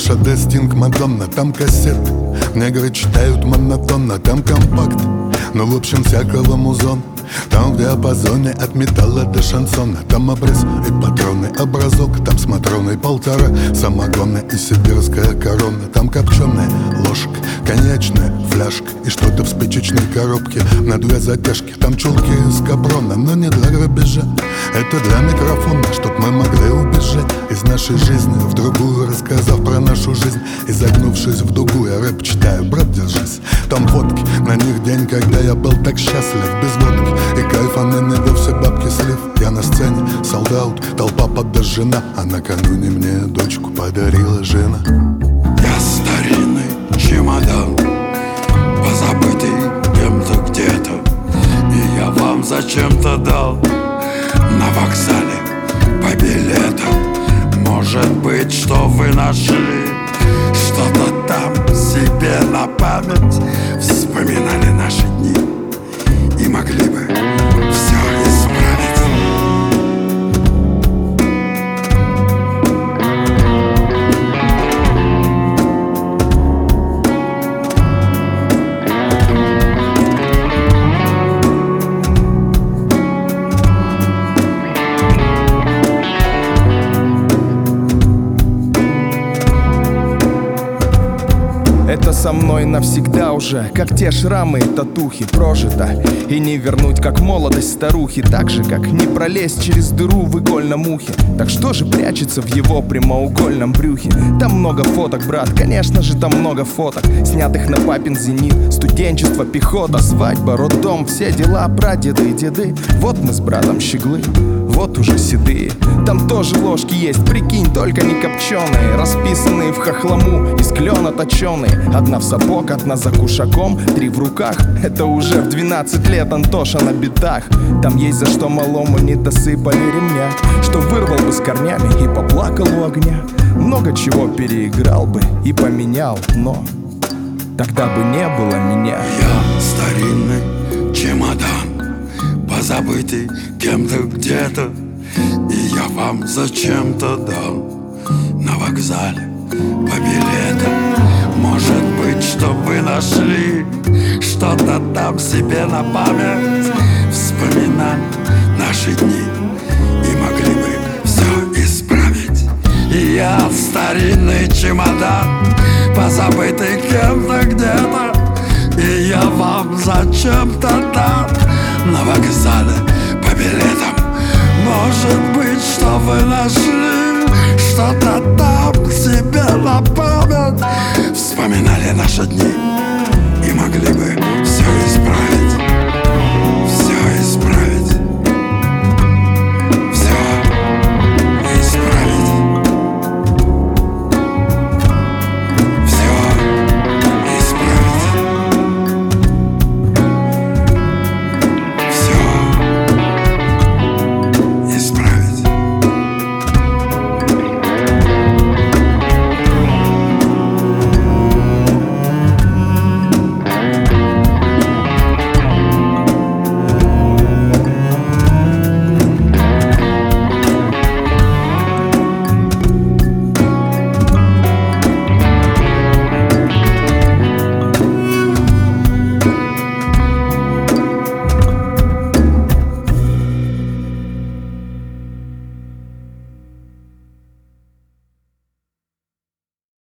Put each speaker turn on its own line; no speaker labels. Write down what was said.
Саша Д, Стинг, Мадонна, там кассеты. Негры читают монотонно, там компакт. Ну в общем всякого музон. Там в диапазоне от металла до шансона. Там обрез и патроны, образок. Там с Матроной 1,5 самогона и сибирская корона. Там копченая ложка, коньячная фляжка и что-то в спичечной коробке на 2 затяжки. Там чулки из капрона, но не для грабежа. Это для микрофона, чтоб мы могли убежать из нашей жизни в другую, рассказав про нашу жизнь. И загнувшись в дугу, я рэп читаю, брат, держись. Там фотки, на них день, когда я был так счастлив, без водки и кайфа, ныне все бабки слив. Я на сцене, солдат, толпа подожжена, а накануне мне дочку подарила жена.
Я старинный чемодан, позабытый кем-то где-то, и я вам зачем-то дал на вокзале по билетам. Может быть, что вы нашли что-то там себе на память, вспоминали наши дни и могли бы все исправить.
Это со мной навсегда уже, как те шрамы и татухи, прожито. И не вернуть, как молодость старухи. Так же, как не пролезть через дыру в игольном ухе. Так что же прячется в его прямоугольном брюхе? Там много фоток, брат, конечно же там много фоток, снятых на папин зенит. Студенчество, пехота, свадьба, роддом, все дела, прадеды и деды. Вот мы с братом щеглы, вот уже седые. Там тоже ложки есть, прикинь, только не копченые, расписанные в хохлому, из клена точеные. Одна в сапог, одна за кушаком, 3 в руках. Это уже в 12 лет Антоша на битах. Там есть за что малому не досыпали ремня, что вырвал бы с корнями и поплакал у огня. Много чего переиграл бы и поменял, но тогда бы не было меня.
Я старинный чемодан, позабытый кем-то где-то, и я вам зачем-то дал на вокзале по билетам. Может быть, что вы нашли что-то там себе на память, вспоминали наши дни и могли бы все исправить. И я старинный чемодан, позабытый кем-то где-то, и я вам зачем-то дал на вокзале по билетам. Может быть, что вы нашли что-то там себе на память, вспоминали наши дни и могли бы все исправить.